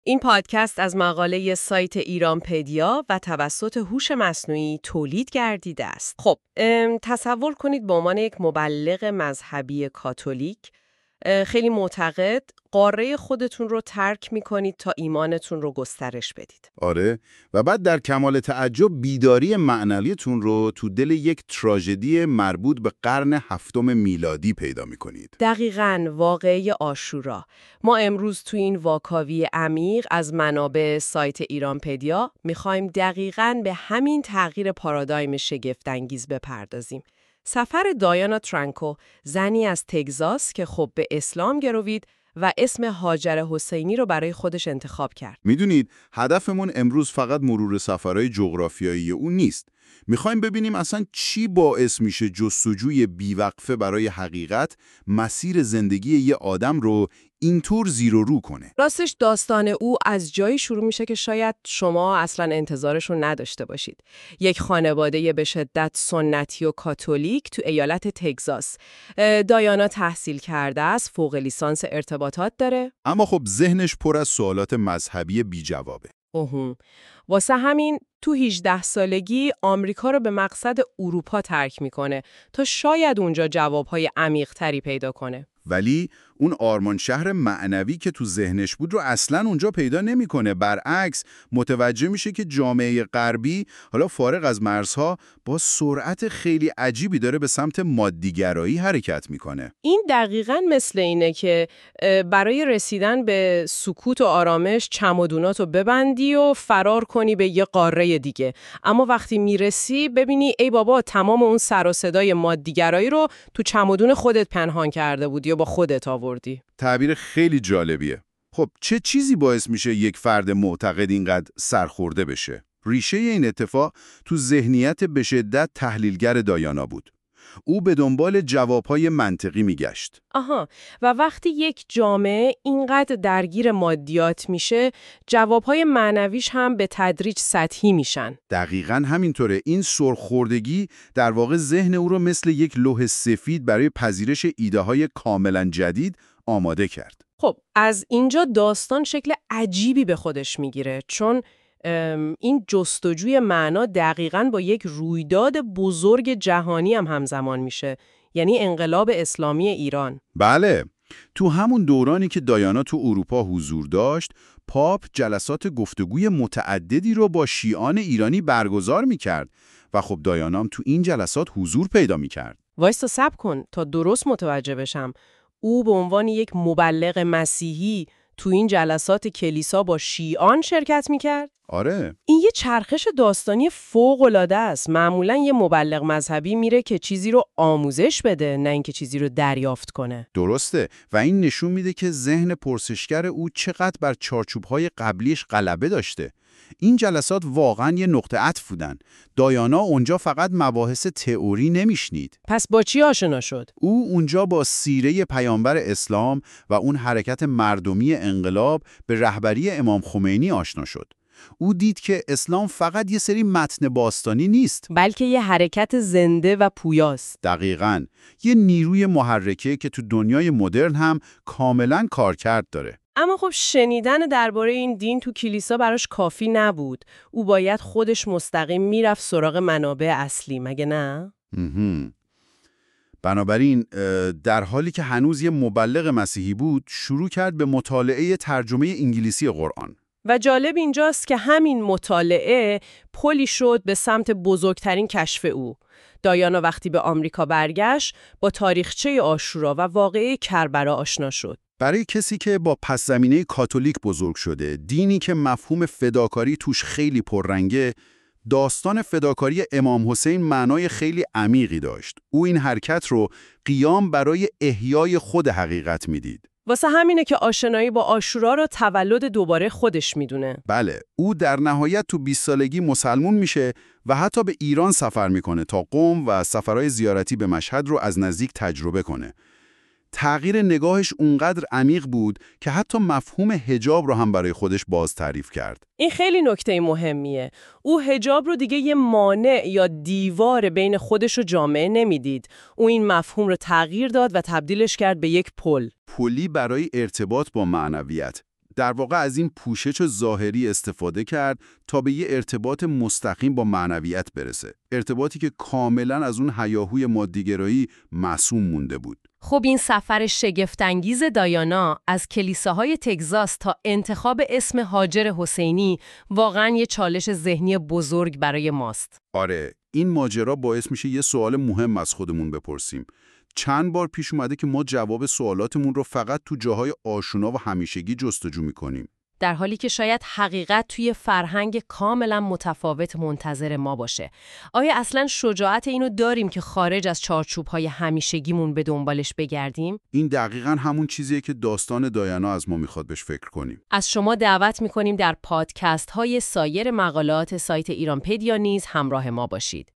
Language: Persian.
این پادکست از مقاله سایت ایرانپدیا و توسط هوش مصنوعی تولید گردیده است. خب، تصور کنید به عنوان یک مبلغ مذهبی کاتولیک خیلی معتقد قاره خودتون رو ترک می‌کنید تا ایمانتون رو گسترش بدید. آره، و بعد در کمال تعجب بیداری معنویتون رو تو دل یک تراژدی مربوط به قرن 7 میلادی پیدا می‌کنید. دقیقاً، واقعه عاشورا. ما امروز تو این واکاوی عمیق از منابع سایت ایرانپدیا می‌خوایم دقیقاً به همین تغییر پارادایم شگفت‌انگیز بپردازیم. سفر دایانا ترانکو، زنی از تگزاس که خب به اسلام گروید و اسم هاجر حسینی رو برای خودش انتخاب کرد. میدونید هدفمون امروز فقط مرور سفرهای جغرافیایی اون نیست. میخوایم ببینیم اصلا چی باعث میشه جستجوی بیوقفه برای حقیقت مسیر زندگی یه آدم رو اینطور زیر و رو کنه. راستش داستان او از جایی شروع میشه که شاید شما اصلا انتظارشون نداشته باشید. یک خانواده به شدت سنتی و کاتولیک تو ایالت تگزاس. دایانا تحصیل کرده است، فوق لیسانس ارتباطات داره. اما خب ذهنش پر از سوالات مذهبی بی جوابه. واسه همین تو 18 سالگی آمریکا رو به مقصد اروپا ترک میکنه تا شاید اونجا جوابهای عمیق‌تری پیدا کنه. ولی اون آرمان شهر معنوی که تو ذهنش بود رو اصلاً اونجا پیدا نمی‌کنه. برعکس متوجه میشه که جامعه غربی، حالا فارغ از مرزها، با سرعت خیلی عجیبی داره به سمت مادیگرایی حرکت میکنه. این دقیقاً مثل اینه که برای رسیدن به سکوت و آرامش چمدوناتو ببندی و فرار کنی به یه قاره دیگه. اما وقتی میرسی ببینی ای بابا تمام اون سر و صدای مادیگرایی رو تو چمدون خودت پنهان کرده بودی یا با خودت آوردی. تعبیر خیلی جالبیه. خب چه چیزی باعث میشه یک فرد معتقد اینقدر سرخورده بشه؟ ریشه این اتفاق تو ذهنیت به شدت تحلیلگر دایانا بود. او به دنبال جوابهای منطقی میگشت. و وقتی یک جامعه اینقدر درگیر مادیات میشه، جوابهای معنویش هم به تدریج سطحی میشن. دقیقاً همینطوره. این سرخوردگی در واقع ذهن او رو مثل یک لوح سفید برای پذیرش ایده‌های کاملاً جدید آماده کرد. خب از اینجا داستان شکل عجیبی به خودش میگیره، چون این جستجوی معنا دقیقاً با یک رویداد بزرگ جهانی هم همزمان میشه، یعنی انقلاب اسلامی ایران. بله، تو همون دورانی که دایانا تو اروپا حضور داشت، پاپ جلسات گفتگوی متعددی رو با شیعان ایرانی برگزار میکرد و خب دایانام تو این جلسات حضور پیدا میکرد. وایستا صبر کن تا درست متوجه بشم. او به عنوان یک مبلغ مسیحی تو این جلسات کلیسا با شیعان شرکت میکرد؟ آره. این یه چرخش داستانی فوق‌العاده است. معمولاً یه مبلغ مذهبی میره که چیزی رو آموزش بده، نه اینکه چیزی رو دریافت کنه. درسته، و این نشون میده که ذهن پرسشگر او چقدر بر چارچوب‌های قبلیش غلبه داشته. این جلسات واقعاً یه نقطه عطف بودن. دایانا اونجا فقط مباحث تئوری نمیشنید. پس با چی آشنا شد؟ او اونجا با سیره پیامبر اسلام و اون حرکت مردمی انقلاب به رهبری امام خمینی آشنا شد. او دید که اسلام فقط یه سری متن باستانی نیست، بلکه یه حرکت زنده و پویاست. دقیقاً، یه نیروی محرکه که تو دنیای مدرن هم کاملاً کارکرد داره. اما خب شنیدن درباره این دین تو کلیسا براش کافی نبود. او باید خودش مستقیم میرفت سراغ منابع اصلی، مگه نه؟ بنابراین در حالی که هنوز یه مبلغ مسیحی بود، شروع کرد به مطالعه ترجمه انگلیسی قرآن. و جالب اینجاست که همین مطالعه پلی شد به سمت بزرگترین کشف او. دایانا وقتی به آمریکا برگشت، با تاریخچه عاشورا و واقعه کربلا آشنا شد. برای کسی که با پس زمینه کاتولیک بزرگ شده، دینی که مفهوم فداکاری توش خیلی پررنگه، داستان فداکاری امام حسین معنای خیلی عمیقی داشت. او این حرکت رو قیام برای احیای خود حقیقت میدید. واسه همینه که آشنایی با عاشورا رو تولد دوباره خودش میدونه. بله، او در نهایت تو 20 سالگی مسلمون میشه و حتی به ایران سفر میکنه تا قم و سفرهای زیارتی به مشهد رو از نزدیک تجربه کنه. تغییر نگاهش اونقدر عمیق بود که حتی مفهوم حجاب رو هم برای خودش باز تعریف کرد. این خیلی نکته مهمیه. او حجاب رو دیگه یه مانع یا دیوار بین خودش و جامعه نمیدید. او این مفهوم رو تغییر داد و تبدیلش کرد به یک پل. پلی برای ارتباط با معنویت. در واقع از این پوشش ظاهری استفاده کرد تا به یه ارتباط مستقیم با معنویت برسه. ارتباطی که کاملا از اون هیاهوی مادیگرایی معصوم مونده بود. خب این سفر شگفت‌انگیز دایانا از کلیساهای تگزاس تا انتخاب اسم هاجر حسینی واقعاً یه چالش ذهنی بزرگ برای ماست. آره، این ماجرا باعث میشه یه سوال مهم از خودمون بپرسیم. چند بار پیش اومده که ما جواب سوالاتمون رو فقط تو جاهای آشنا و همیشگی جستجو میکنیم، در حالی که شاید حقیقت توی فرهنگ کاملا متفاوت منتظر ما باشه. آیا اصلا شجاعت اینو داریم که خارج از چارچوب‌های همیشگیمون به دنبالش بگردیم؟ این دقیقاً همون چیزیه که داستان دایانا از ما میخواد بهش فکر کنیم. از شما دعوت میکنیم در پادکست‌های سایر مقالات سایت ایرانپدیا نیز همراه ما باشید.